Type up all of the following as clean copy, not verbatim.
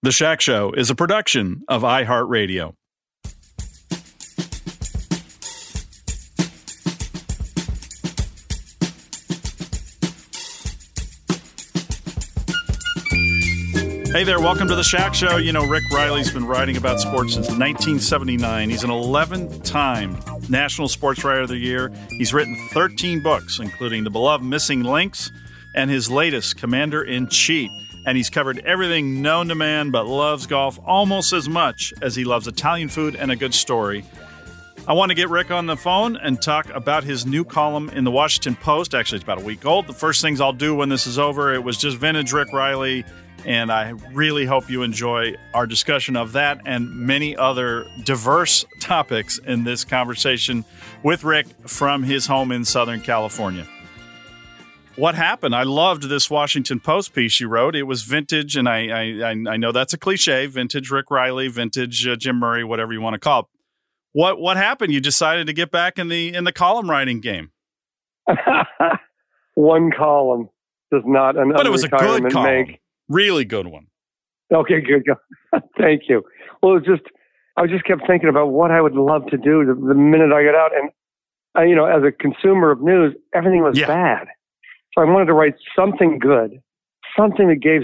The Shack Show is a production of iHeartRadio. Hey there, welcome to The Shack Show. You know, Rick Riley's been writing about sports since 1979. He's an 11th-time National Sports Writer of the Year. He's written 13 books, including the beloved Missing Links and his latest, Commander-in-Chief. And he's covered everything known to man, but loves golf almost as much as he loves Italian food and a good story. I want to get Rick on the phone and talk about his new column in the Washington Post. Actually, it's about a week old. The first things I'll do when this is over, it was just vintage Rick Riley, and I really hope you enjoy our discussion of that and many other diverse topics in this conversation with Rick from his home in Southern California. What happened? I loved this Washington Post piece you wrote. It was vintage, and I know that's a cliche, vintage Rick Riley, vintage Jim Murray, whatever you want to call it. What happened? You decided to get back in the column writing game. One column does not an but it was a good column, make. Really good one. Okay, good. Thank you. Well, I just kept thinking about what I would love to do the minute I got out, and as a consumer of news, everything was bad. So I wanted to write something good, something that gave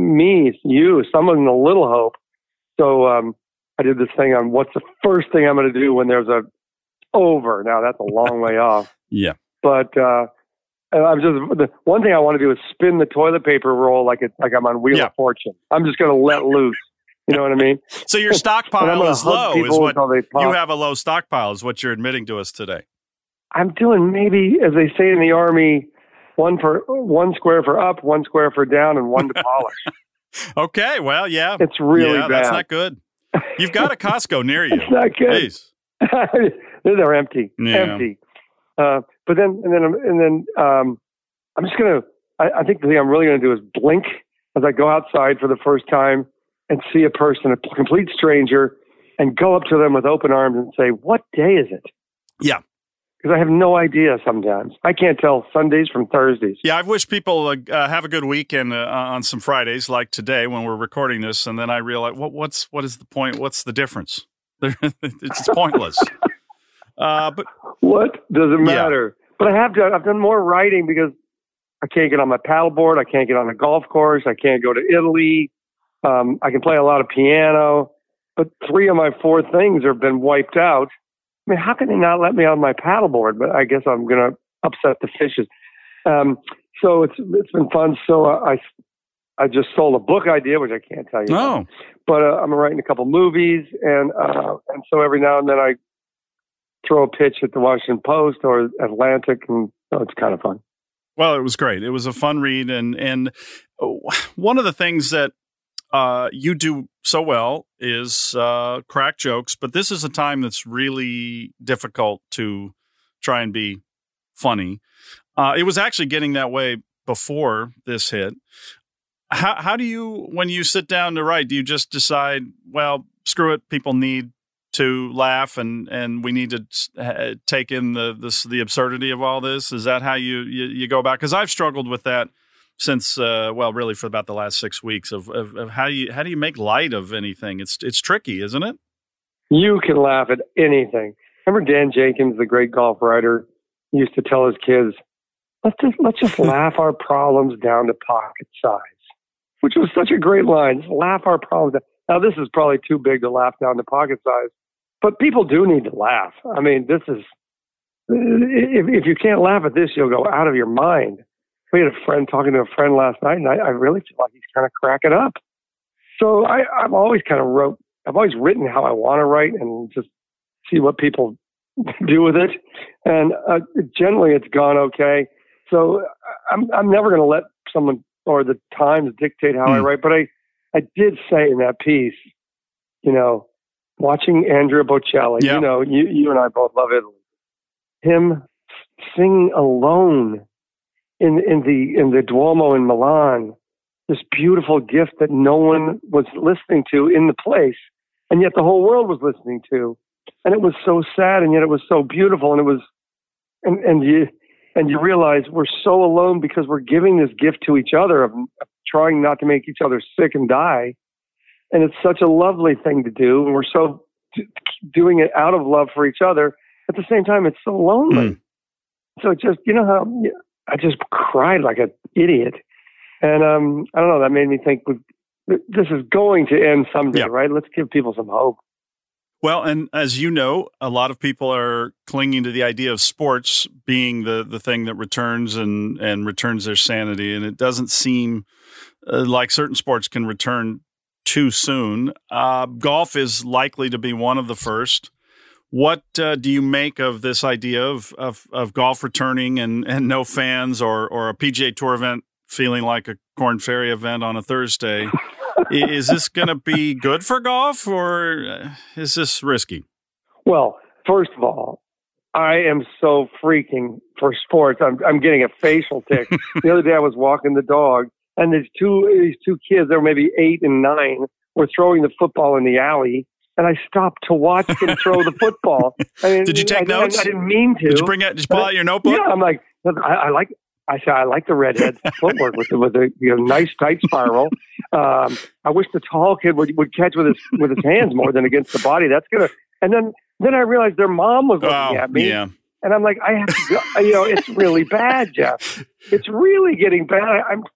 someone a little hope. So I did this thing on what's the first thing I'm going to do when there's a over. Now that's a long way off. Yeah. But the one thing I want to do is spin the toilet paper roll like I'm on Wheel of Fortune. I'm just going to let loose. You know what I mean? So your stockpile is low. You have a low stockpile is what you're admitting to us today. I'm doing maybe, as they say in the Army, one square for up, one square for down, and one to polish. Okay, well, yeah. It's really bad. That's not good. You've got a Costco near you. It's not good. Please. They're empty. Yeah. Empty. But then I'm just going to, I think the thing I'm really going to do is blink as I go outside for the first time and see a person, a complete stranger, and go up to them with open arms and say, what day is it? Yeah. Because I have no idea sometimes. I can't tell Sundays from Thursdays. Yeah, I wish people have a good weekend on some Fridays like today when we're recording this, and then I realize, what is the point? What's the difference? It's pointless. But what does it matter? Yeah. But I've done more writing because I can't get on my paddleboard. I can't get on a golf course. I can't go to Italy. I can play a lot of piano, but 3 of my 4 things have been wiped out. I mean, how can they not let me on my paddleboard? But I guess I'm going to upset the fishes. So it's been fun. So I just sold a book idea, which I can't tell you. No. But I'm writing a couple movies, and so every now and then I throw a pitch at the Washington Post or Atlantic, and it's kind of fun. Well, it was great. It was a fun read, and one of the things that you do so well is crack jokes, but this is a time that's really difficult to try and be funny. It was actually getting that way before this hit. How do you, when you sit down to write, do you just decide, well, screw it, people need to laugh and we need to take in the absurdity of all this? Is that how you go about? Because I've struggled with that since, really for about the last 6 weeks of how do you make light of anything? It's tricky, isn't it? You can laugh at anything. Remember Dan Jenkins, the great golf writer, used to tell his kids, let's just laugh our problems down to pocket size, which was such a great line. Just laugh our problems down. Now, this is probably too big to laugh down to pocket size, but people do need to laugh. I mean, this is, if you can't laugh at this, you'll go out of your mind. We had a friend talking to a friend last night, and I really feel like he's kind of cracking up. So I've always written how I want to write and just see what people do with it. And generally it's gone okay. So I'm never going to let someone or the Times dictate how I write. But I did say in that piece, watching Andrea Bocelli, you and I both love Italy. Him singing alone in the Duomo in Milan, this beautiful gift that no one was listening to in the place, and yet the whole world was listening to, and it was so sad, and yet it was so beautiful, and it was, and you realize we're so alone because we're giving this gift to each other of trying not to make each other sick and die, And it's such a lovely thing to do. And we're so doing it out of love for each other. At the same time, it's so lonely. So it just, how I just cried like an idiot. And I don't know, that made me think this is going to end someday, right? Let's give people some hope. Well, and as you know, a lot of people are clinging to the idea of sports being the thing that returns and returns their sanity. And it doesn't seem like certain sports can return too soon. Golf is likely to be one of the first. What do you make of this idea of golf returning and no fans or a PGA Tour event feeling like a Korn Ferry event on a Thursday? Is this going to be good for golf, or is this risky? Well, first of all, I am so freaking for sports. I'm getting a facial tic. The other day I was walking the dog, and these two kids, they were maybe 8 and 9, were throwing the football in the alley. And I stopped to watch them throw the football. Did you take notes? I didn't mean to. Did you pull out your notebook? Yeah, I'm like, I like the redhead's footwork with the nice tight spiral. I wish the tall kid would catch with his hands more than against the body. That's gonna. And then I realized their mom was looking at me. Yeah. And I'm like, I have to go. It's really bad, Jeff. It's really getting bad.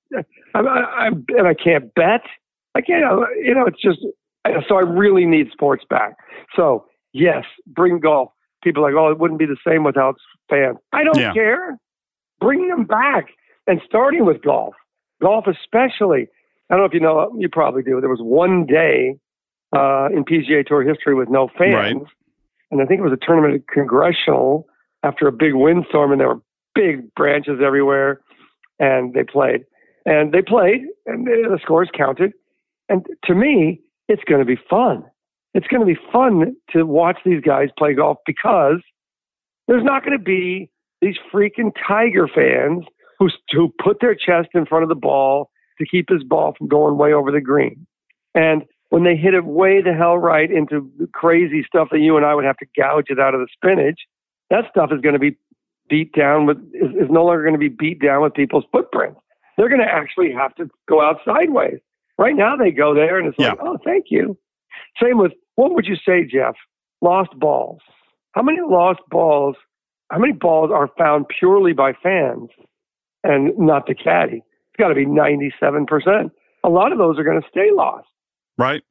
And I can't bet. I can't. It's just. So I really need sports back. So, yes, bring golf. People are like, it wouldn't be the same without fans. I don't care. Bring them back. And starting with golf. Golf especially. I don't know if you know, you probably do. There was one day in PGA Tour history with no fans. Right. And I think it was a tournament at Congressional after a big windstorm, and there were big branches everywhere. And they played. And the scores counted. And to me, it's going to be fun. It's going to be fun to watch these guys play golf because there's not going to be these freaking Tiger fans who put their chest in front of the ball to keep his ball from going way over the green. And when they hit it way the hell right into the crazy stuff that you and I would have to gouge it out of the spinach, that stuff is going to be beat down is no longer going to be beat down with people's footprints. They're going to actually have to go out sideways. Right now they go there and it's like, oh, thank you. Same with, what would you say, Jeff? Lost balls. How many balls are found purely by fans and not the caddy? It's got to be 97%. A lot of those are going to stay lost. Right.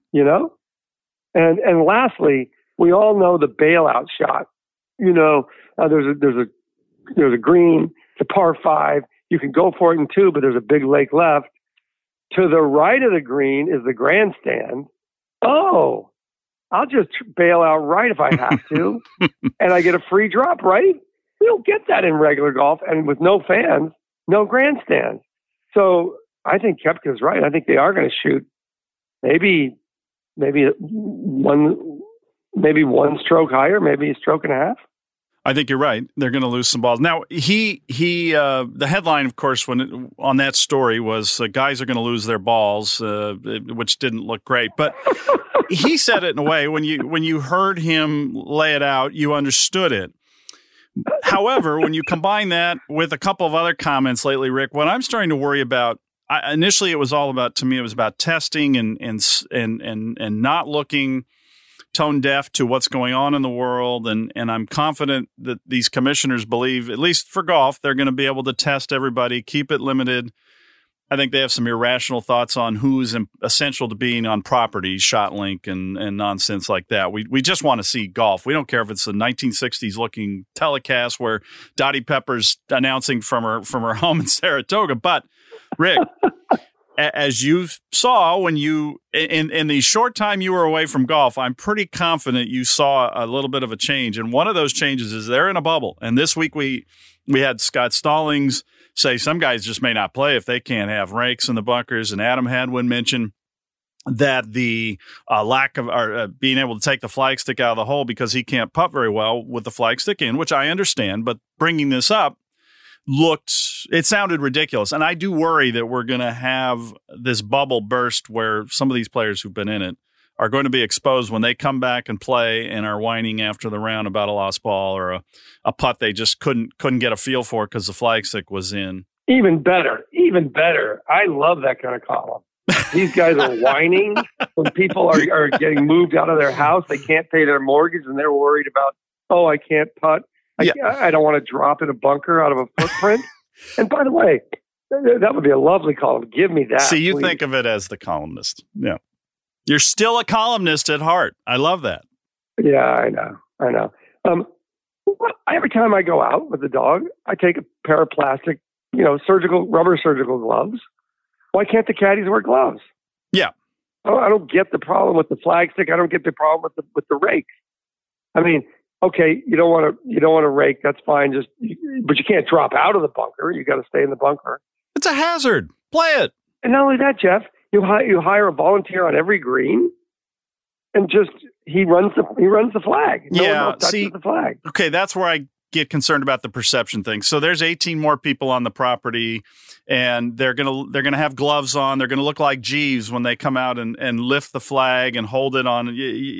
And lastly, we all know the bailout shot. There's a green, it's a par 5. You can go for it in 2, but there's a big lake left. To the right of the green is the grandstand. Oh, I'll just bail out right if I have to. And I get a free drop, right? We don't get that in regular golf. And with no fans, no grandstands. So I think Koepka's right. I think they are going to shoot maybe one stroke higher, maybe a stroke and a half. I think you're right. They're going to lose some balls. Now, the headline, of course, on that story was guys are going to lose their balls, which didn't look great. But he said it in a way, when you heard him lay it out, you understood it. However, when you combine that with a couple of other comments lately, Rick, what I'm starting to worry about, initially it was about testing and not looking tone deaf to what's going on in the world. And I'm confident that these commissioners believe, at least for golf, they're going to be able to test everybody, keep it limited. I think they have some irrational thoughts on who's essential to being on property, shot link and nonsense like that. We just want to see golf. We don't care if it's a 1960s looking telecast where Dottie Pepper's announcing from her home in Saratoga. But Rick, as you saw when you in the short time you were away from golf, I'm pretty confident you saw a little bit of a change. And one of those changes is they're in a bubble. And this week we had Scott Stallings say some guys just may not play if they can't have rakes in the bunkers. And Adam Hadwin mentioned that the lack of being able to take the flagstick out of the hole because he can't putt very well with the flagstick in, which I understand. But bringing this up, it sounded ridiculous. And I do worry that we're going to have this bubble burst where some of these players who've been in it are going to be exposed when they come back and play and are whining after the round about a lost ball or a putt they just couldn't get a feel for because the flagstick was in. Even better. I love that kind of column. These guys are whining when people are getting moved out of their house. They can't pay their mortgage, and they're worried about, oh, I can't putt. I don't want to drop in a bunker out of a footprint. And by the way, that would be a lovely column. Give me that. See, you please. think of it as the columnist. Yeah. You're still a columnist at heart. I love that. Yeah, I know. Every time I go out with the dog, I take a pair of plastic, rubber surgical gloves. Why can't the caddies wear gloves? Yeah. I don't get the problem with the flag stick. I don't get the problem with the rake. I mean, okay, you don't want to rake. That's fine. But you can't drop out of the bunker. You got to stay in the bunker. It's a hazard. Play it. And not only that, Jeff, you hire a volunteer on every green, and he runs the flag. No one else touches the flag. Okay, that's where I get concerned about the perception thing. So there's 18 more people on the property, and they're gonna have gloves on. They're gonna look like Jeeves when they come out and lift the flag and hold it on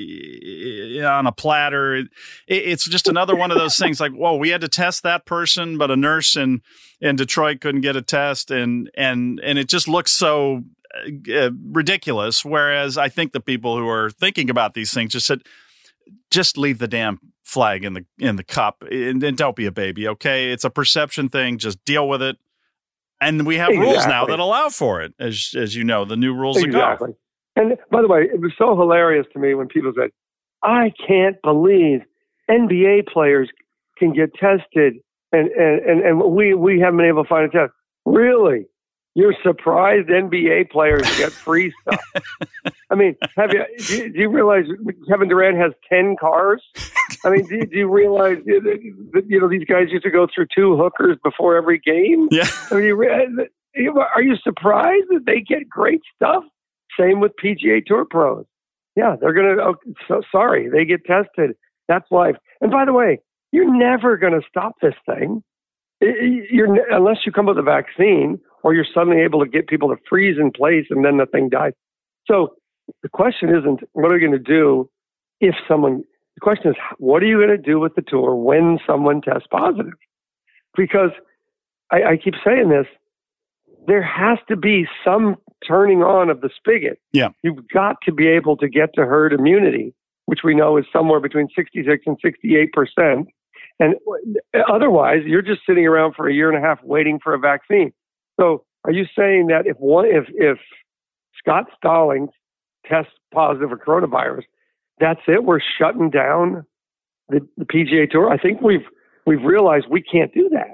a platter. It's just another one of those things. Like, whoa, we had to test that person, but a nurse in Detroit couldn't get a test, and it just looks so ridiculous. Whereas I think the people who are thinking about these things just said, just leave the damn flag in the cup and don't be a baby. Okay. It's a perception thing. Just deal with it. And we have rules now that allow for it. As you know, the new rules of golf. And by the way, it was so hilarious to me when people said, I can't believe NBA players can get tested and we haven't been able to find a test. Really? You're surprised NBA players get free stuff? I mean, do you realize Kevin Durant has 10 cars? I mean, do you realize that these guys used to go through 2 hookers before every game? Yeah. I mean, are you surprised that they get great stuff? Same with PGA Tour pros. Yeah, they're gonna. Sorry, they get tested. That's life. And by the way, you're never going to stop this thing. Unless you come with a vaccine, or you're suddenly able to get people to freeze in place and then the thing dies. So the question isn't, what are you going to do the question is, what are you going to do with the tour when someone tests positive? Because I keep saying this, there has to be some turning on of the spigot. Yeah. You've got to be able to get to herd immunity, which we know is somewhere between 66 and 68%. And otherwise, you're just sitting around for a year and a half waiting for a vaccine. So are you saying that if Scott Stallings tests positive for coronavirus, that's it? We're shutting down the PGA Tour? I think we've realized we can't do that.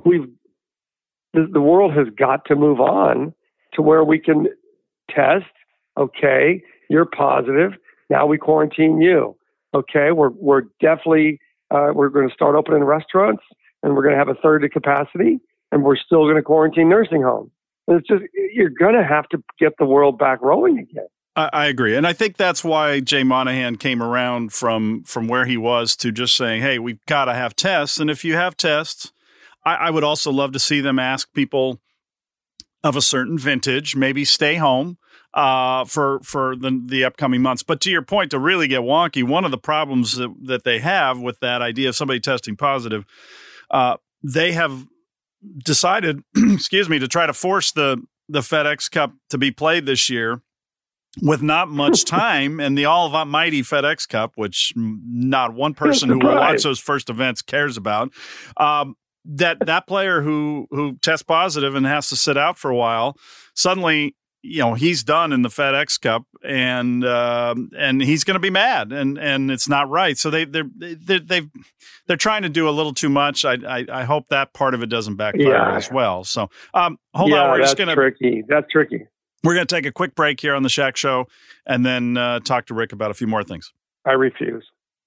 The world has got to move on to where we can test. Okay, you're positive. Now we quarantine you. Okay, we're definitely we're going to start opening restaurants, and we're going to have a third of capacity. And we're still going to quarantine nursing homes. And it's just, you're going to have to get the world back rolling again. I agree. And I think that's why Jay Monahan came around from where he was to just saying, hey, we've got to have tests. And if you have tests, I would also love to see them ask people of a certain vintage, maybe stay home for the upcoming months. But to your point, to really get wonky, one of the problems that they have with that idea of somebody testing positive, they have decided, to try to force the FedEx Cup to be played this year with not much time, and the almighty FedEx Cup, which not one person who will watch those first events cares about. That player who tests positive and has to sit out for a while, suddenly, he's done in the FedEx Cup, and he's going to be mad, and it's not right. So they're trying to do a little too much. I hope that part of it doesn't backfire as well. So hold on, that's tricky. That's tricky. We're going to take a quick break here on the Shaq Show, and then talk to Rick about a few more things. I refuse.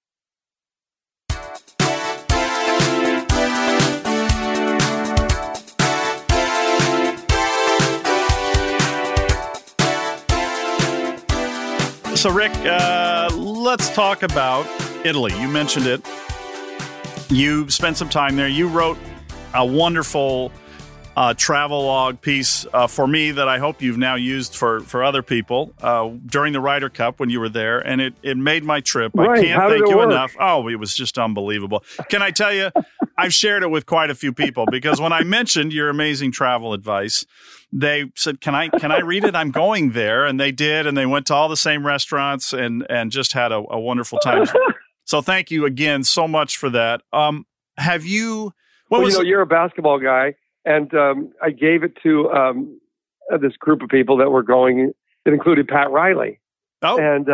So, Rick, let's talk about Italy. You mentioned it. You spent some time there. You wrote a wonderful travel log piece for me that I hope you've now used for other people during the Ryder Cup when you were there, and it made my trip. Right. I can't thank you enough. Oh, it was just unbelievable. Can I tell you, I've shared it with quite a few people because when I mentioned your amazing travel advice, they said, "Can I read it? I'm going there," and they did, and they went to all the same restaurants and just had a wonderful time. So thank you again so much for that. Have you? You're a basketball guy, and I gave it to this group of people that were going. It included Pat Riley. Oh, and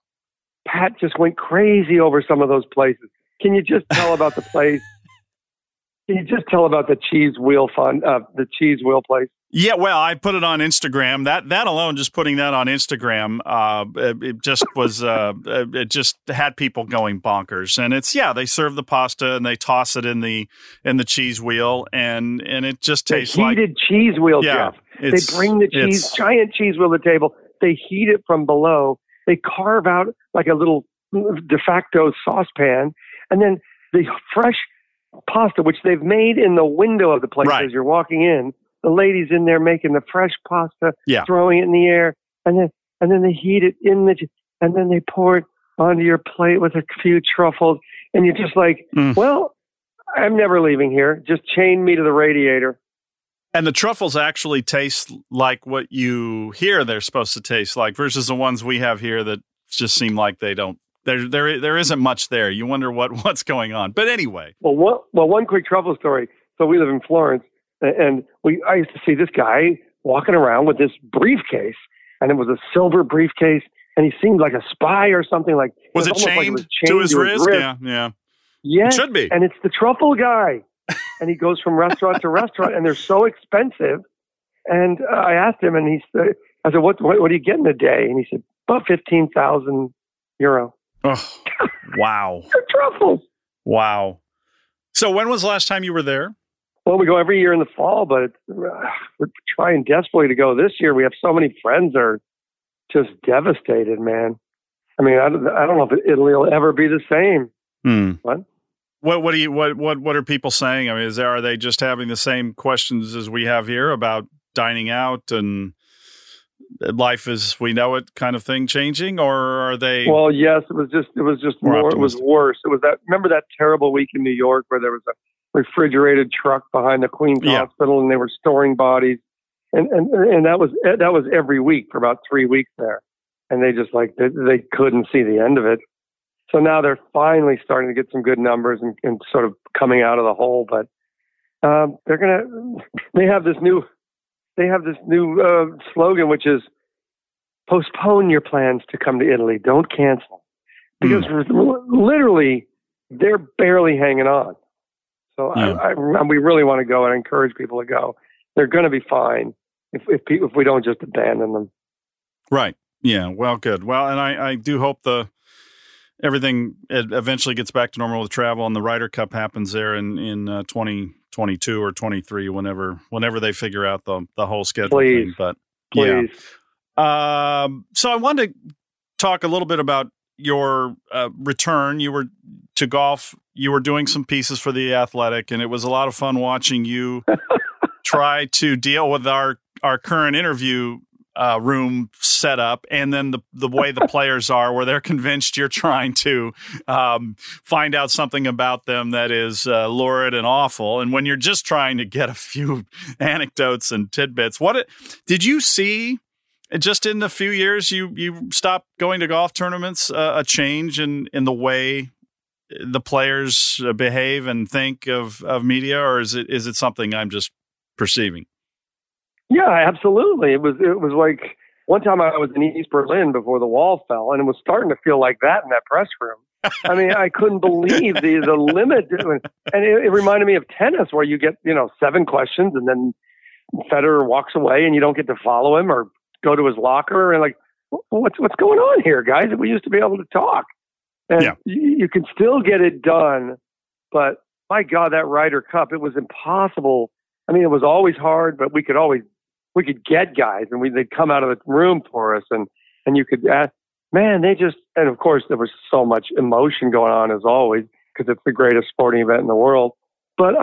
Pat just went crazy over some of those places. Can you just tell about the place? Can you just tell about the cheese wheel place? Yeah, well, I put it on Instagram. That alone, just putting that on Instagram, it just was. It just had people going bonkers. And they serve the pasta and they toss it in the cheese wheel, and it just tastes like heated cheese wheel. Yeah, Jeff. They bring the giant cheese wheel to the table. They heat it from below. They carve out like a little de facto saucepan, and then the fresh pasta, which they've made in the window of the place as you're walking in. The lady's in there making the fresh pasta, throwing it in the air, and then they heat it and then they pour it onto your plate with a few truffles, and you're just like, well, I'm never leaving here. Just chain me to the radiator. And the truffles actually taste like what you hear they're supposed to taste like, versus the ones we have here that just seem like they don't. There isn't much there. You wonder what's going on. But anyway. Well, one quick truffle story. So we live in Florence. And I used to see this guy walking around with this briefcase, and it was a silver briefcase, and he seemed like a spy or something. Like was it chained to his wrist? Yeah. Yeah, it should be. And it's the truffle guy, and he goes from restaurant to restaurant, and they're so expensive. And I asked him, and I said, "What do you get in a day?" And he said, "About €15,000." Oh, wow! For truffles. Wow. So when was the last time you were there? Well, we go every year in the fall, but we're trying desperately to go this year. We have so many friends that are just devastated, man. I mean, I don't know if Italy will ever be the same. What are people saying? I mean, are they just having the same questions as we have here about dining out and life as we know it kind of thing changing, or are they? Well, yes, it was just more. It was worse. It was remember that terrible week in New York where there was a refrigerated truck behind the Queens Hospital, and they were storing bodies, and that was every week for about 3 weeks there, and they just they couldn't see the end of it. So now they're finally starting to get some good numbers and sort of coming out of the hole, but they have this new slogan, which is postpone your plans to come to Italy, don't cancel, because literally they're barely hanging on. So we really want to go, and I encourage people to go. They're going to be fine if we don't just abandon them. Right. Yeah. Well, good. Well, and I do hope everything eventually gets back to normal with travel, and the Ryder Cup happens there in 2022 or 23, whenever they figure out the whole schedule thing. But please. Yeah. So I wanted to talk a little bit about your return. You were to golf. You were doing some pieces for The Athletic, and it was a lot of fun watching you try to deal with our current interview room setup, and then the way the players are, where they're convinced you're trying to find out something about them that is lurid and awful, and when you're just trying to get a few anecdotes and tidbits. Did you see? Just in the few years you stopped going to golf tournaments, a change in the way the players behave and think of media, or is it something I'm just perceiving? Yeah, absolutely. It was like one time I was in East Berlin before the wall fell, and it was starting to feel like that in that press room. I mean, I couldn't believe the limit, and it reminded me of tennis, where you get 7 questions, and then Federer walks away, and you don't get to follow him or go to his locker, and like, what's going on here, guys? We used to be able to talk, and you can still get it done, but my God, that Ryder Cup, it was impossible. I mean, it was always hard, but we could get guys, and they'd come out of the room for us, and you could ask, man, and of course there was so much emotion going on as always, because it's the greatest sporting event in the world. But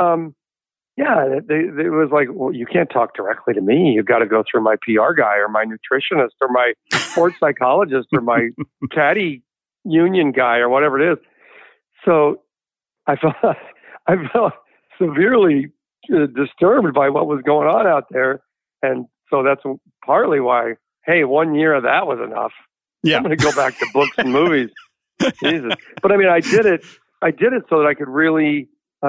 it was like, well, you can't talk directly to me. You've got to go through my PR guy or my nutritionist or my sports psychologist or my caddy union guy or whatever it is. So I felt severely disturbed by what was going on out there. And so that's partly why, hey, 1 year of that was enough. Yeah. I'm going to go back to books and movies. Jesus. But I mean, I did it so that I could really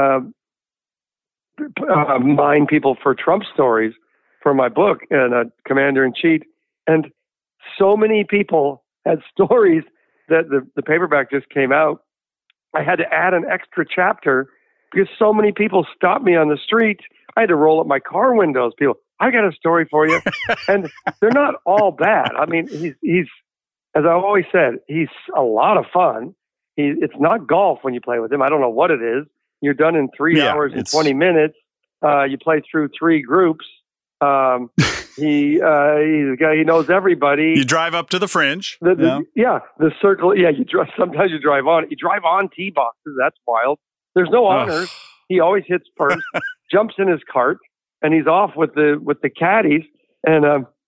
mine people for Trump stories for my book and Commander-in-Chief. And so many people had stories that the paperback just came out. I had to add an extra chapter because so many people stopped me on the street. I had to roll up my car windows. People, I got a story for you. And they're not all bad. I mean, he's as I've always said, he's a lot of fun. It's not golf when you play with him. I don't know what it is. You're done in 3 hours and 20 minutes. You play through 3 groups. He's a guy. He knows everybody. You drive up to the fringe. The circle. Yeah, sometimes you drive on. You drive on tee boxes. That's wild. There's no honors. He always hits first. Jumps in his cart, and he's off with the caddies. And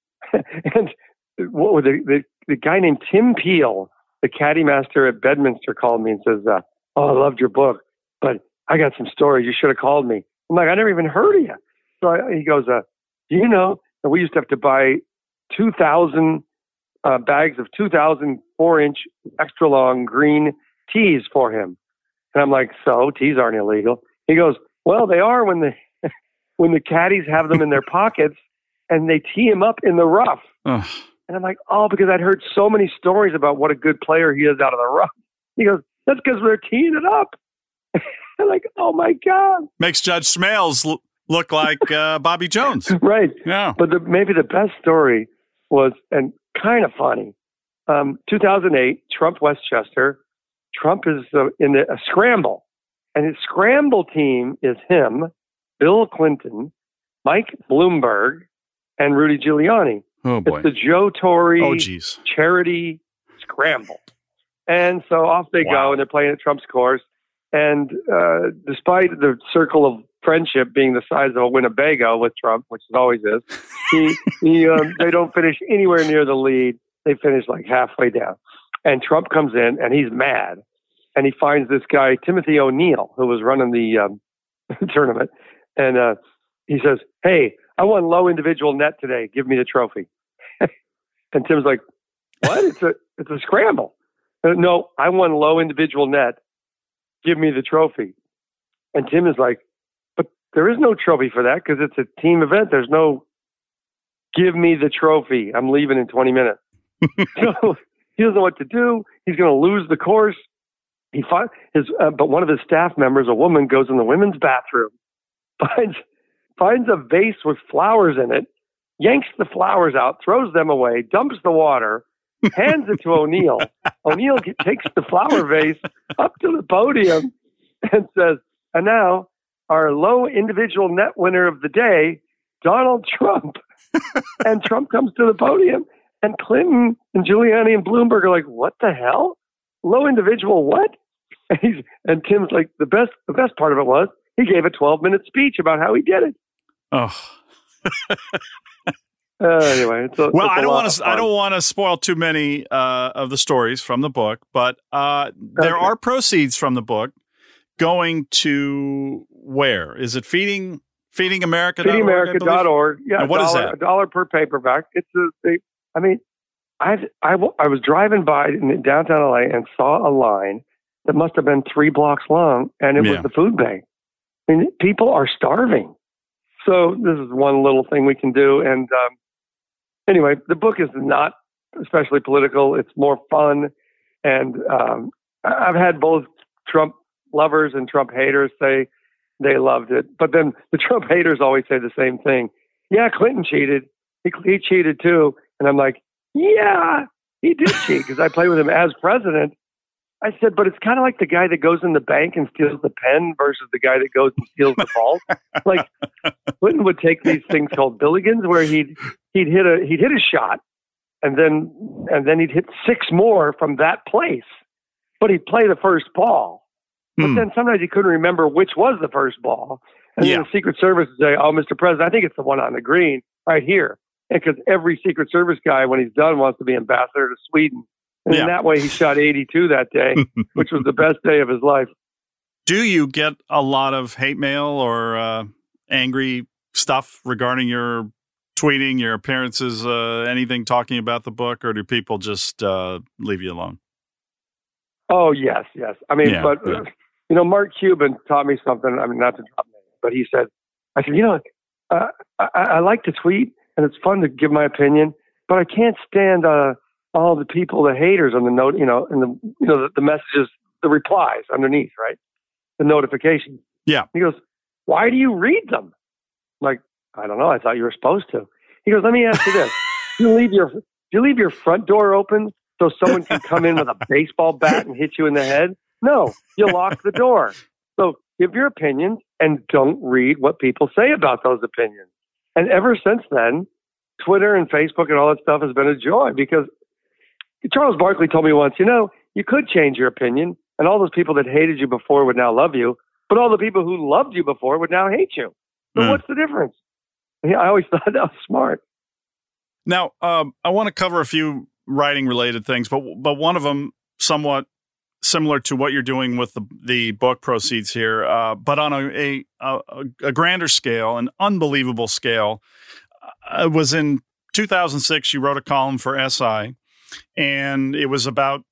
what was the guy named Tim Peel, the caddy master at Bedminster, called me and says, "Oh, I loved your book, but I got some stories. You should have called me." I'm like, "I never even heard of you." So he goes, "Do you know that we used to have to buy 2,000 bags of 2,000 4-inch extra long green tees for him?" And I'm like, "So tees aren't illegal?" He goes, "Well, they are when the caddies have them in their pockets and they tee him up in the rough." And I'm like, "Oh, because I'd heard so many stories about what a good player he is out of the rough." He goes, "That's because they're teeing it up." I'm like, "Oh my God." Makes Judge Smales look like Bobby Jones. Right. Yeah. But maybe the best story was, and kind of funny, 2008, Trump Westchester. Trump is in a scramble. And his scramble team is him, Bill Clinton, Mike Bloomberg, and Rudy Giuliani. Oh, boy. It's the Joe Torre charity scramble. And so off they go, and they're playing at Trump's course. And despite the circle of friendship being the size of a Winnebago with Trump, which it always is, they don't finish anywhere near the lead. They finish like halfway down. And Trump comes in, and he's mad. And he finds this guy, Timothy O'Neill, who was running the tournament. And he says, "Hey, I won low individual net today. Give me the trophy." And Tim's like, "What? It's a scramble." "No, I won low individual net. Give me the trophy." And Tim is like, "But there is no trophy for that because it's a team event. There's no give me the trophy. I'm leaving in 20 minutes. So he doesn't know what to do. He's going to lose the course. But one of his staff members, a woman, goes in the women's bathroom, finds a vase with flowers in it, yanks the flowers out, throws them away, dumps the water, hands it to O'Neill. O'Neill takes the flower vase up to the podium and says, "And now our low individual net winner of the day, Donald Trump." And Trump comes to the podium, and Clinton and Giuliani and Bloomberg are like, "What the hell? Low individual what?" And Tim's like, the best part of it was he gave a 12-minute speech about how he did it. Oh. Anyway, I don't want to spoil too many of the stories from the book, but there are proceeds from the book going to where? Is it Feeding America? FeedingAmerica.org. Yeah. And what is that? $1 per paperback. I was driving by in downtown LA and saw a line that must have been 3 blocks long, and it was the food bank. I mean, people are starving. So this is one little thing we can do. And anyway, the book is not especially political. It's more fun. And I've had both Trump lovers and Trump haters say they loved it. But then the Trump haters always say the same thing. "Yeah, Clinton cheated. He cheated too." And I'm like, "Yeah, he did cheat because I played with him as president." I said, "But it's kind of like the guy that goes in the bank and steals the pen versus the guy that goes and steals the vault." Like Clinton would take these things called billigans, where he'd hit a shot, and then he'd hit 6 more from that place, but he'd play the first ball. But then sometimes he couldn't remember which was the first ball, and then the Secret Service would say, "Oh, Mr. President, I think it's the one on the green right here." Because every Secret Service guy, when he's done, wants to be ambassador to Sweden. And in that way, he shot 82 that day, which was the best day of his life. Do you get a lot of hate mail or angry stuff regarding your tweeting, your appearances, anything talking about the book, or do people just leave you alone? Oh, yes. I mean, Mark Cuban taught me something. I mean, not to drop names, but he said, I said, I like to tweet and it's fun to give my opinion, but I can't stand all the people, the haters on the note, and the messages, the replies underneath, right? The notifications. Yeah. He goes, why do you read them? I'm like, I don't know. I thought you were supposed to. He goes, let me ask you this. Do you leave your front door open so someone can come in with a baseball bat and hit you in the head? No, you lock the door. So give your opinions and don't read what people say about those opinions. And ever since then, Twitter and Facebook and all that stuff has been a joy, because Charles Barkley told me once, you could change your opinion and all those people that hated you before would now love you, but all the people who loved you before would now hate you. So what's the difference? I always thought that was smart. Now, I want to cover a few writing related things, but one of them somewhat similar to what you're doing with the book proceeds here, but on a grander scale, an unbelievable scale. It was in 2006, you wrote a column for SI, and it was about,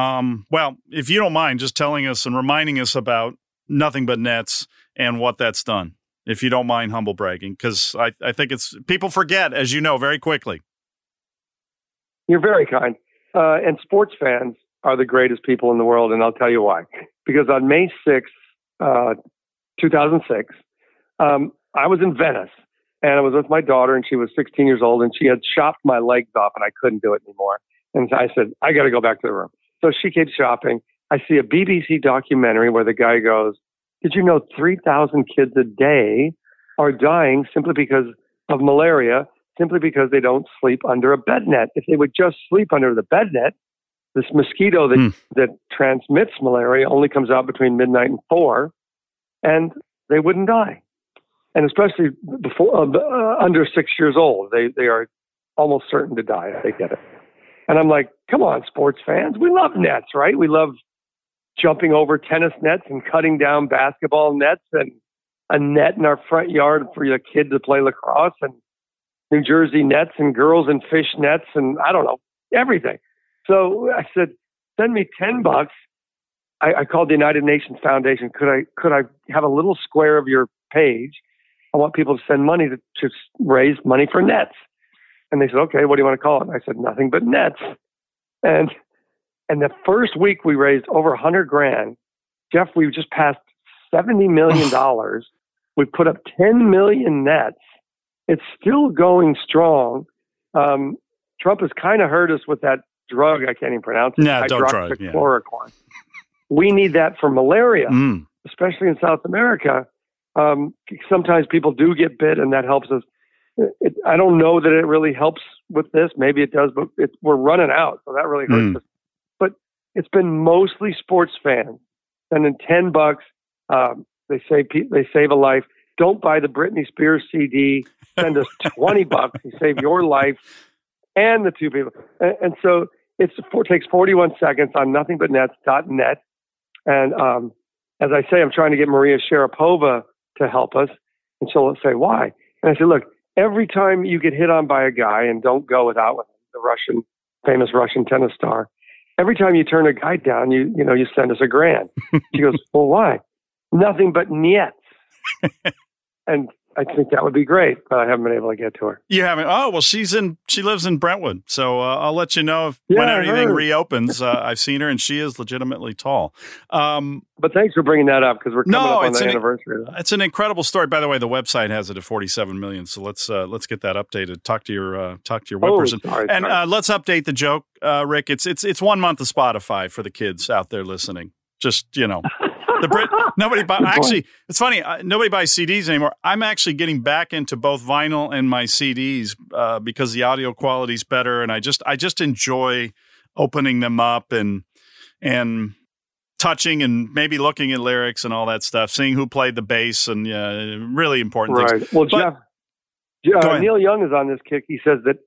if you don't mind just telling us and reminding us about Nothing But Nets and what that's done, if you don't mind humble bragging, because I think people forget, as you know, very quickly. You're very kind. And sports fans are the greatest people in the world, and I'll tell you why. Because on May 6th, 2006, I was in Venice, and I was with my daughter, and she was 16 years old, and she had chopped my legs off, and I couldn't do it anymore. And I said, I got to go back to the room. So she keeps shopping. I see a BBC documentary where the guy goes, did you know 3,000 kids a day are dying simply because of malaria, simply because they don't sleep under a bed net? If they would just sleep under the bed net, this mosquito that transmits malaria only comes out between midnight and 4, and they wouldn't die. And especially before under 6 years old, they are almost certain to die if they get it. And I'm like, come on, sports fans. We love nets, right? We love jumping over tennis nets and cutting down basketball nets and a net in our front yard for your kid to play lacrosse, and New Jersey nets and girls and fish nets and I don't know, everything. So I said, send me $10. I called the United Nations Foundation. Could I have a little square of your page? I want people to send money to raise money for nets. And they said, okay, what do you want to call it? And I said, Nothing But Nets. And the first week we raised over $100,000. Jeff, we just passed $70 million. We put up 10 million nets. It's still going strong. Trump has kind of hurt us with that drug. I can't even pronounce it. No, don't try. Hydroxychloroquine. Yeah. We need that for malaria, especially in South America. Sometimes people do get bit, and that helps us. I don't know that it really helps with this. Maybe it does, but we're running out, so that really hurts us. But it's been mostly sports fans. Sending $10, they save a life. Don't buy the Britney Spears CD. Send us $20. You save your life and the two people. And so it takes 41 seconds on nothingbutnets.net. And as I say, I'm trying to get Maria Sharapova to help us. And she'll say, why? And I said, look, every time you get hit on by a guy, and don't go without with him, the famous Russian tennis star, every time you turn a guy down, you send us $1,000. She goes, well, why? Nothing but nets. And I think that would be great, but I haven't been able to get to her. You haven't? Oh, well, she lives in Brentwood. So I'll let you know when anything reopens. I've seen her, and she is legitimately tall. But thanks for bringing that up, because we're coming up on the anniversary. It's an incredible story. By the way, the website has it at 47 million. So let's get that updated. Talk to your web person. Sorry. Let's update the joke, Rick. It's 1 month of Spotify for the kids out there listening. Just, nobody buys. Actually, it's funny. Nobody buys CDs anymore. I'm actually getting back into both vinyl and my CDs because the audio quality is better, and I just enjoy opening them up and touching and maybe looking at lyrics and all that stuff, seeing who played the bass and really important things. Well, Jeff, Neil Young is on this kick. He says that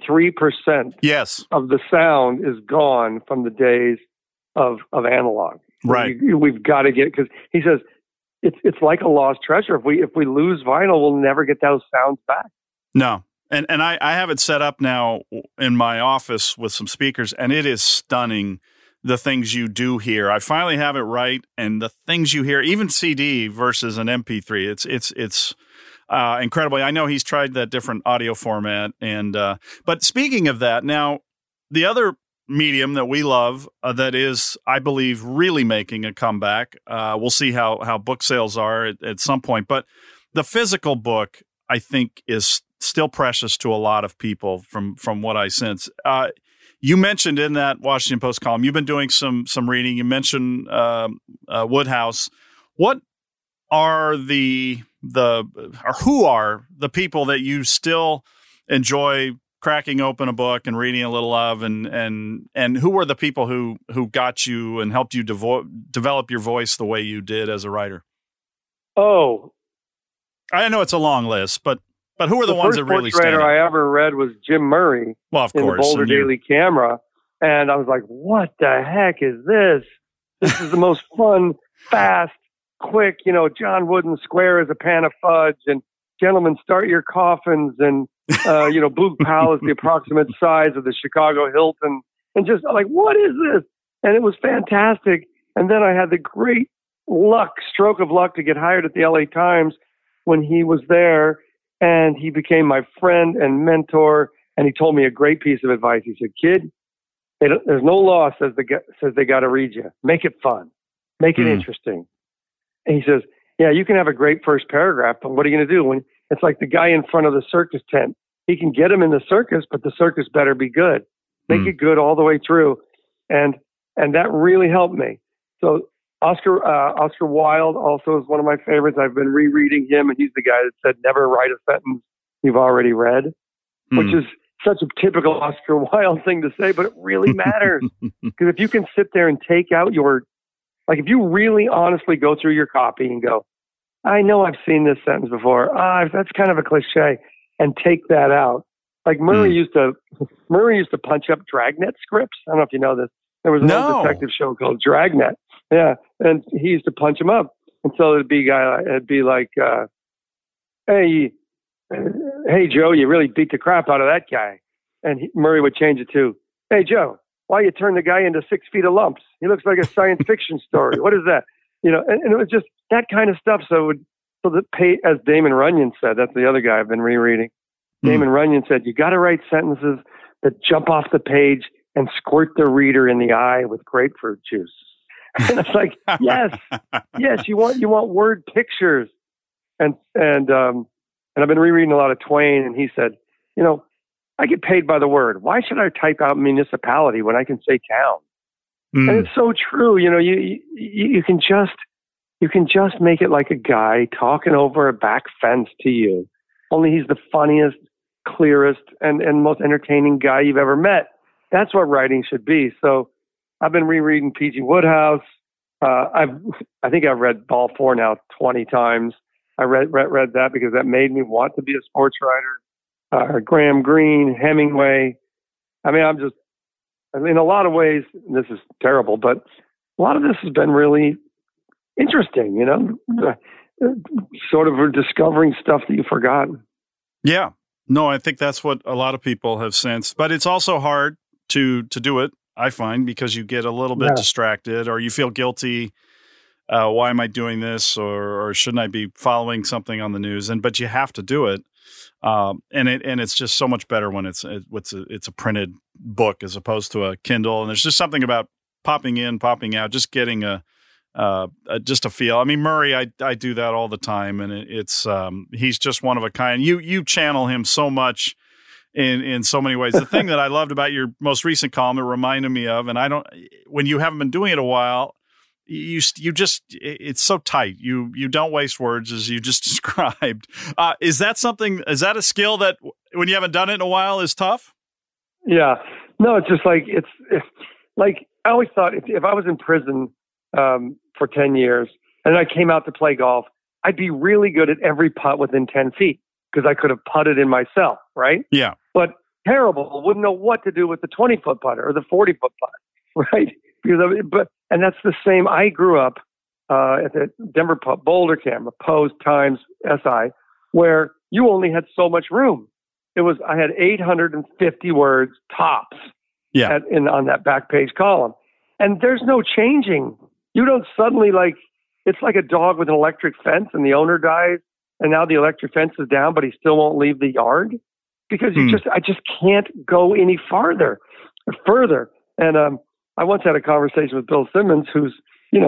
93% of the sound is gone from the days of analog. Right. We've got to get, because he says it's like a lost treasure. If we lose vinyl, we'll never get those sounds back. No. And I have it set up now in my office with some speakers, and it is stunning, the things you do hear. I finally have it right, and the things you hear, even CD versus an MP3, it's incredible. I know he's tried that different audio format, and but speaking of that, now the other medium that we love that is, I believe, really making a comeback. We'll see how book sales are at some point, but the physical book, I think, is still precious to a lot of people from what I sense. You mentioned in that Washington Post column, you've been doing some reading. You mentioned Wodehouse. What are who are the people that you still enjoy cracking open a book and reading a little of, and who were the people who got you and helped you develop your voice the way you did as a writer? Oh, I know it's a long list, but who are the ones that really stand out? The first writer I ever read was Jim Murray. Well, of course, in the Boulder Daily Camera. And I was like, what the heck is this? This is the most fun, fast, quick, John Wooden Square is a pan of fudge, and gentlemen, start your coffins, and, Boog Powell is the approximate size of the Chicago Hilton. And just like, what is this? And it was fantastic. And then I had the great stroke of luck to get hired at the LA Times when he was there. And he became my friend and mentor, and he told me a great piece of advice. He said, "Kid, there's no law says they got to read you. Make it fun. Make it interesting." And he says, "Yeah, you can have a great first paragraph, but what are you going to do when it's like the guy in front of the circus tent? He can get him in the circus, but the circus better be good. Make it good all the way through." And that really helped me. So Oscar Wilde also is one of my favorites. I've been rereading him, and he's the guy that said, "Never write a sentence you've already read," which is such a typical Oscar Wilde thing to say, but it really matters. Because if you can sit there and take out if you really honestly go through your copy and go, "I know I've seen this sentence before. That's kind of a cliche," and take that out. Like Murray used to punch up Dragnet scripts. I don't know if you know this. There was an old detective show called Dragnet. Yeah, and he used to punch him up, and so it'd be like, "Hey, Joe, you really beat the crap out of that guy," and Murray would change it to, "Hey, Joe, why you turn the guy into 6 feet of lumps? He looks like a science fiction story. What is that?" And it was just that kind of stuff. So as Damon Runyon said, that's the other guy I've been rereading. Damon Runyon said, "You got to write sentences that jump off the page and squirt the reader in the eye with grapefruit juice." And it's like, yes, you want word pictures, and I've been rereading a lot of Twain, and he said, "I get paid by the word. Why should I type out municipality when I can say town?" And it's so true. You can just make it like a guy talking over a back fence to you. Only he's the funniest, clearest, and most entertaining guy you've ever met. That's what writing should be. So I've been rereading P.G. Wodehouse. I think I've read Ball 4 now 20 times. I read that because that made me want to be a sports writer. Graham Greene, Hemingway. I mean, in a lot of ways, this is terrible, but a lot of this has been really interesting, sort of discovering stuff that you've forgotten. Yeah. No, I think that's what a lot of people have sensed, but it's also hard to do it, I find, because you get a little bit distracted, or you feel guilty. Why am I doing this? Or shouldn't I be following something on the news? But you have to do it. And it's just so much better when it's a printed book as opposed to a Kindle. And there's just something about popping in, popping out, just getting just a feel. I mean, Murray, I do that all the time, and it's he's just one of a kind. You channel him so much in so many ways. The thing that I loved about your most recent column, it reminded me of, and when you haven't been doing it a while, you just, it's so tight. You don't waste words, as you just described. Is that a skill that when you haven't done it in a while is tough? Yeah, no, it's just like, it's like, I always thought if I was in prison for 10 years and I came out to play golf, I'd be really good at every putt within 10 feet because I could have putted in myself, right? Yeah. But terrible, wouldn't know what to do with the 20-foot putter or the 40-foot putt, right? And that's the same. I grew up at the Denver Boulder camera, Post Times SI, where you only had so much room. I had 850 words tops on that back page column. And there's no changing. You don't suddenly it's like a dog with an electric fence and the owner dies and now the electric fence is down, but he still won't leave the yard because I just can't go any further. And I once had a conversation with Bill Simmons, who's, he's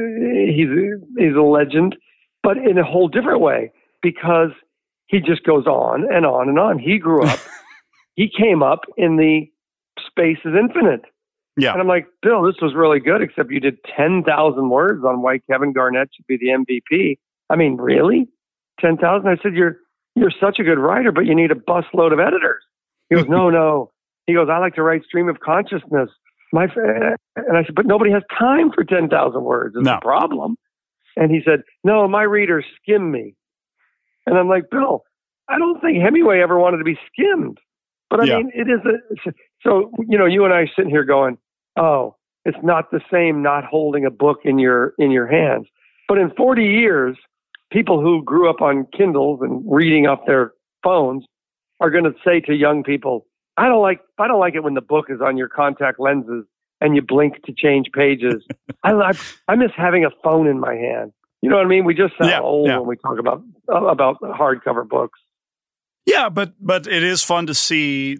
a legend, but in a whole different way because he just goes on and on and on. He grew up, he came up in the space is infinite. Yeah. And I'm like, Bill, this was really good, except you did 10,000 words on why Kevin Garnett should be the MVP. I mean, really? 10,000? I said, you're such a good writer, but you need a busload of editors. He goes, no. He goes, I like to write stream of consciousness. And I said, but nobody has time for 10,000 words. It's a problem. And he said, no, my readers skim me. And I'm like, Bill, I don't think Hemingway ever wanted to be skimmed. But I mean, it is so, you and I sitting here going, oh, it's not the same not holding a book in your hands. But in 40 years, people who grew up on Kindles and reading off their phones are going to say to young people, I don't like it when the book is on your contact lenses and you blink to change pages. I miss having a phone in my hand. You know what I mean? We just sound old when we talk about hardcover books. Yeah, but it is fun to see.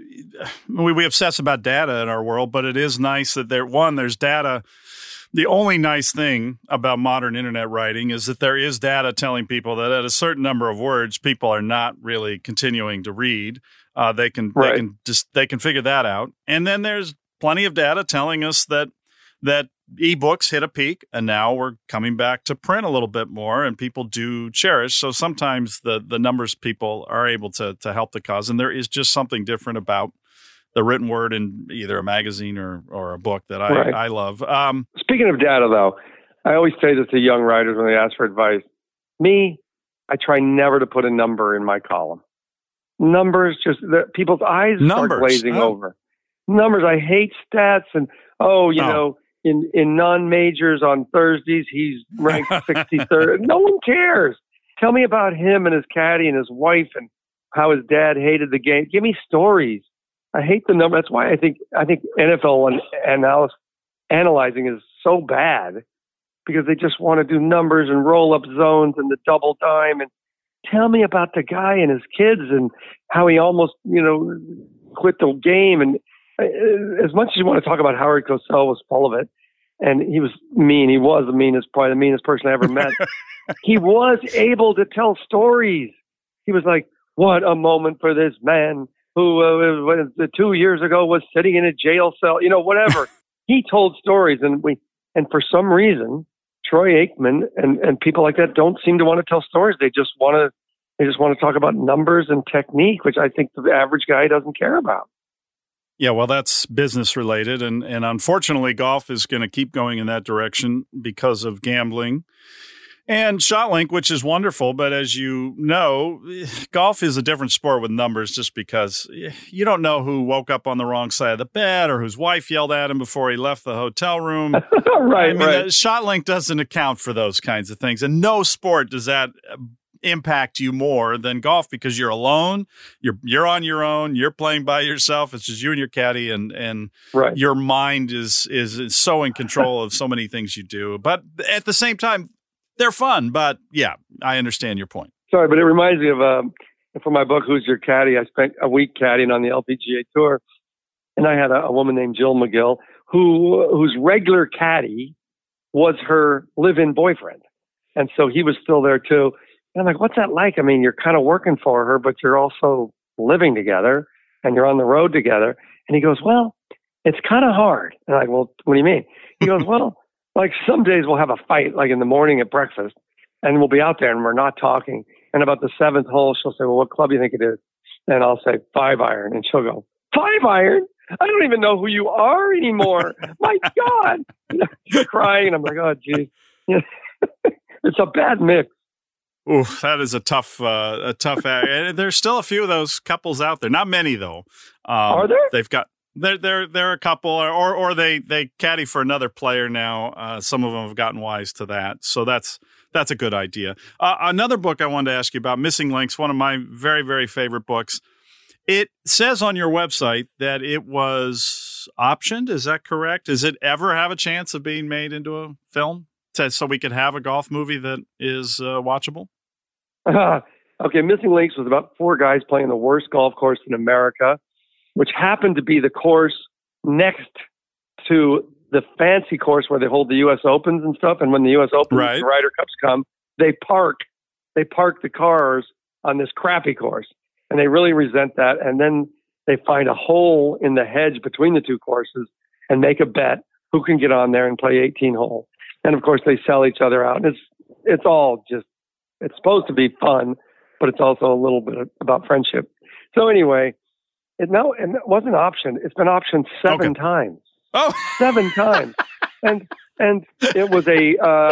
We obsess about data in our world, but it is nice that there's data. The only nice thing about modern internet writing is that there is data telling people that at a certain number of words, people are not really continuing to read. They can figure that out. And then there's plenty of data telling us that ebooks hit a peak and now we're coming back to print a little bit more and people do cherish. So sometimes the numbers people are able to help the cause. And there is just something different about the written word in either a magazine or a book that I love. Speaking of data, though, I always say this to young writers when they ask for advice. I try never to put a number in my column. Numbers, people's eyes start glazing over. Numbers, I hate stats and, in non-majors on Thursdays, he's ranked 63rd. No one cares. Tell me about him and his caddy and his wife and how his dad hated the game. Give me stories. I hate the number. That's why I think NFL analyzing is so bad because they just want to do numbers and roll up zones and the double dime and tell me about the guy and his kids and how he almost, quit the game. And as much as you want to talk about Howard Cosell was full of it, and he was mean. He was probably the meanest person I ever met. He was able to tell stories. He was like, what a moment for this man who 2 years ago was sitting in a jail cell, whatever. He told stories and for some reason, Troy Aikman and people like that don't seem to want to tell stories. They just want to talk about numbers and technique, which I think the average guy doesn't care about. Yeah, well, that's business related. And unfortunately, golf is going to keep going in that direction because of gambling and ShotLink, which is wonderful. But as you know, golf is a different sport with numbers just because you don't know who woke up on the wrong side of the bed or whose wife yelled at him before he left the hotel room. Right. ShotLink doesn't account for those kinds of things. And no sport does that impact you more than golf because you're alone, you're on your own, you're playing by yourself. It's just you and your caddy, and your mind is so in control of so many things you do. But at the same time, they're fun. But yeah, I understand your point. Sorry, but it reminds me of for my book, Who's Your Caddy? I spent a week caddying on the LPGA tour, and I had a woman named Jill McGill whose regular caddy was her live-in boyfriend, and so he was still there too. And I'm like, what's that like? I mean, you're kind of working for her, but you're also living together and you're on the road together. And he goes, well, it's kind of hard. And I'm like, well, what do you mean? He goes, well, like some days we'll have a fight, like in the morning at breakfast, and we'll be out there and we're not talking. And about the seventh hole, she'll say, well, what club do you think it is? And I'll say 5-iron. And she'll go, 5-iron? I don't even know who you are anymore. My God. She's crying. And I'm like, oh, geez. It's a bad mix. Ooh, that is a tough. And there's still a few of those couples out there. Not many, though. Are there? There are a couple, or they caddy for another player now. Some of them have gotten wise to that, so that's a good idea. Another book I wanted to ask you about, Missing Links, one of my very, very favorite books. It says on your website that it was optioned. Is that correct? Does it ever have a chance of being made into a film, so we could have a golf movie that is watchable? Okay, Missing Links was about 4 guys playing the worst golf course in America, which happened to be the course next to the fancy course where they hold the U.S. Opens and stuff. And when the U.S. Opens, the Ryder Cups come, they park the cars on this crappy course. And they really resent that. And then they find a hole in the hedge between the two courses and make a bet who can get on there and play 18 holes. And of course, they sell each other out. It's all just, it's supposed to be fun, but it's also a little bit about friendship. So anyway, it wasn't optioned. It's been optioned 7 times. Oh, 7 times. And it was we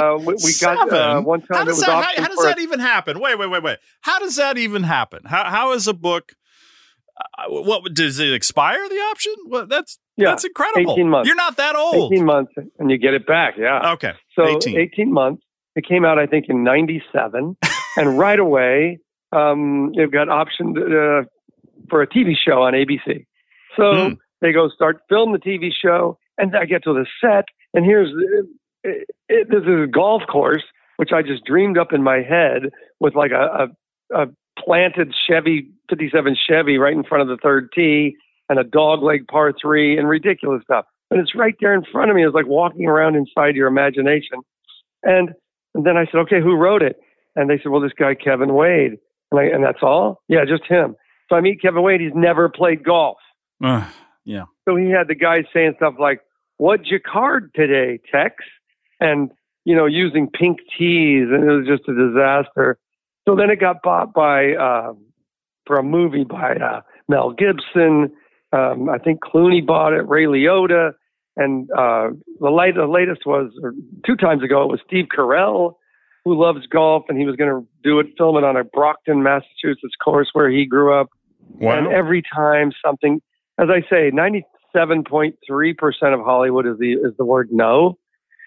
got one time. How does that even happen? Wait. How does that even happen? How is a book? What does it expire? The option? Well, that's incredible. 18 months. You're not that old. 18 months, and you get it back. Yeah. Okay. So 18 months. It came out, I think, in '97, and right away it got optioned for a TV show on ABC. So they go start film the TV show, and I get to the set. And this is a golf course, which I just dreamed up in my head with like a planted 57 Chevy right in front of the third tee and a dogleg par 3 and ridiculous stuff. And it's right there in front of me. It's like walking around inside your imagination. And then I said, okay, who wrote it? And they said, well, this guy, Kevin Wade. And that's all? Yeah, just him. So I meet Kevin Wade. He's never played golf. Yeah. So he had the guys saying stuff like, what'd you card today, Tex? And, using pink tees, and it was just a disaster. So then it got bought for a movie by Mel Gibson. I think Clooney bought it, Ray Liotta. And the latest was, or 2 times ago, it was Steve Carell, who loves golf, and he was going to film it on a Brockton, Massachusetts course where he grew up. Wow. And every time something, as I say, 97.3% of Hollywood is the word no.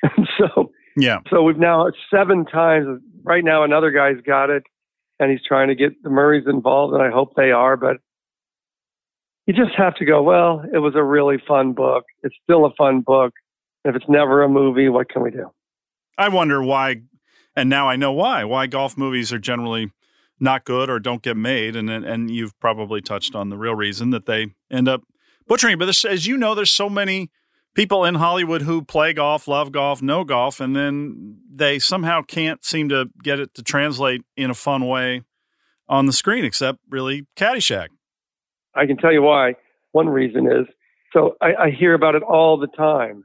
So we've now 7 times. Right now, another guy's got it, and he's trying to get the Murrays involved, and I hope they are. But you just have to go, well, it was a really fun book. It's still a fun book. If it's never a movie, what can we do? I wonder why, and now I know why golf movies are generally not good or don't get made, and you've probably touched on the real reason that they end up butchering. But as you know, there's so many people in Hollywood who play golf, love golf, know golf, and then they somehow can't seem to get it to translate in a fun way on the screen, except really Caddyshack. I can tell you why. One reason is, so I hear about it all the time.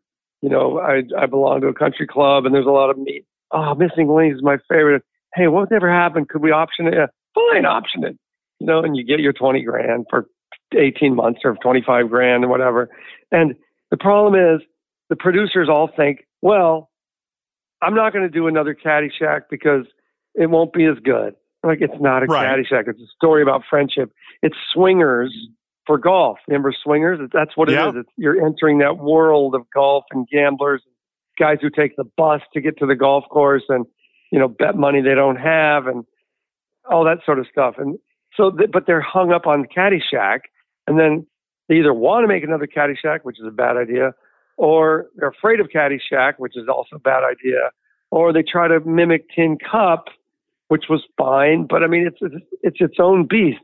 I belong to a country club, and there's a lot of me. Oh, Missing Links is my favorite. Hey, whatever happened? Could we option it? Fine, option it. And you get your $20,000 for 18 months or 25 grand or whatever. And the problem is the producers all think, well, I'm not going to do another Caddyshack because it won't be as good. Like, it's not a Caddyshack. It's a story about friendship. It's Swingers for golf. Remember Swingers? That's what it is. You're entering that world of golf and gamblers, guys who take the bus to get to the golf course and, bet money they don't have and all that sort of stuff. And so, but they're hung up on Caddyshack, and then they either want to make another Caddyshack, which is a bad idea, or they're afraid of Caddyshack, which is also a bad idea, or they try to mimic Tin Cup, which was fine, but I mean, it's its own beast.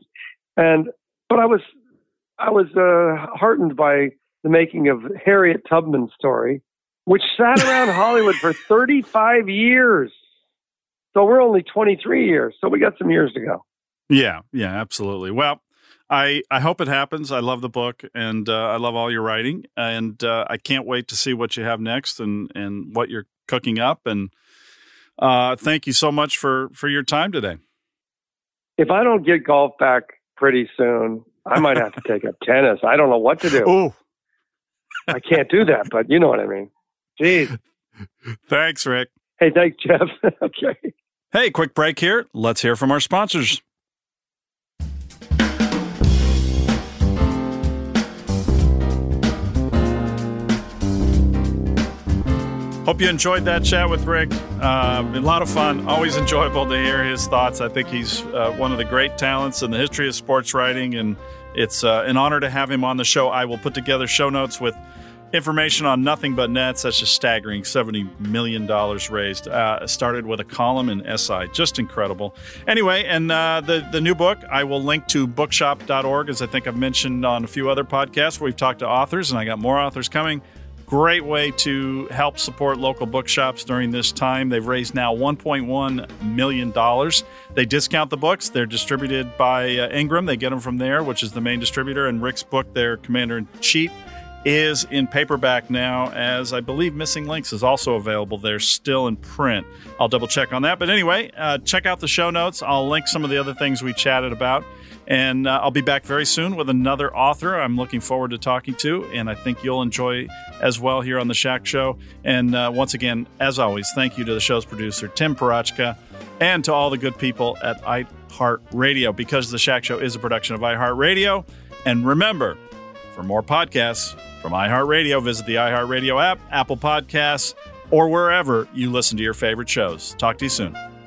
But I was heartened by the making of Harriet Tubman's story, which sat around Hollywood for 35 years. So we're only 23 years, so we got some years to go. Yeah, absolutely. Well, I hope it happens. I love the book, and I love all your writing, and I can't wait to see what you have next and what you're cooking up. And thank you so much for your time today. If I don't get golf back pretty soon, I might have to take up tennis. I don't know what to do. Ooh. I can't do that, but you know what I mean. Jeez. Thanks, Rick. Hey, thanks, Jeff. Okay. Hey, quick break here. Let's hear from our sponsors. Hope you enjoyed that chat with Rick. A lot of fun. Always enjoyable to hear his thoughts. I think he's one of the great talents in the history of sports writing, and it's an honor to have him on the show. I will put together show notes with information on Nothing But Nets. That's just staggering. $70 million raised. Started with a column in SI. Just incredible. Anyway, and the new book, I will link to bookshop.org, as I think I've mentioned on a few other podcasts where we've talked to authors, and I got more authors coming. Great way to help support local bookshops during this time. They've raised now $1.1 million. They discount the books. They're distributed by Ingram. They get them from there, which is the main distributor. And Rick's book, their Commander-in-Chief, is in paperback now, as I believe Missing Links is also available. They're still in print. I'll double check on that. But anyway, check out the show notes. I'll link some of the other things we chatted about. And I'll be back very soon with another author I'm looking forward to talking to, and I think you'll enjoy as well here on The Shack Show. And once again, as always, thank you to the show's producer, Tim Parachka, and to all the good people at iHeartRadio, because The Shack Show is a production of iHeartRadio. And remember, for more podcasts from iHeartRadio, visit the iHeartRadio app, Apple Podcasts, or wherever you listen to your favorite shows. Talk to you soon.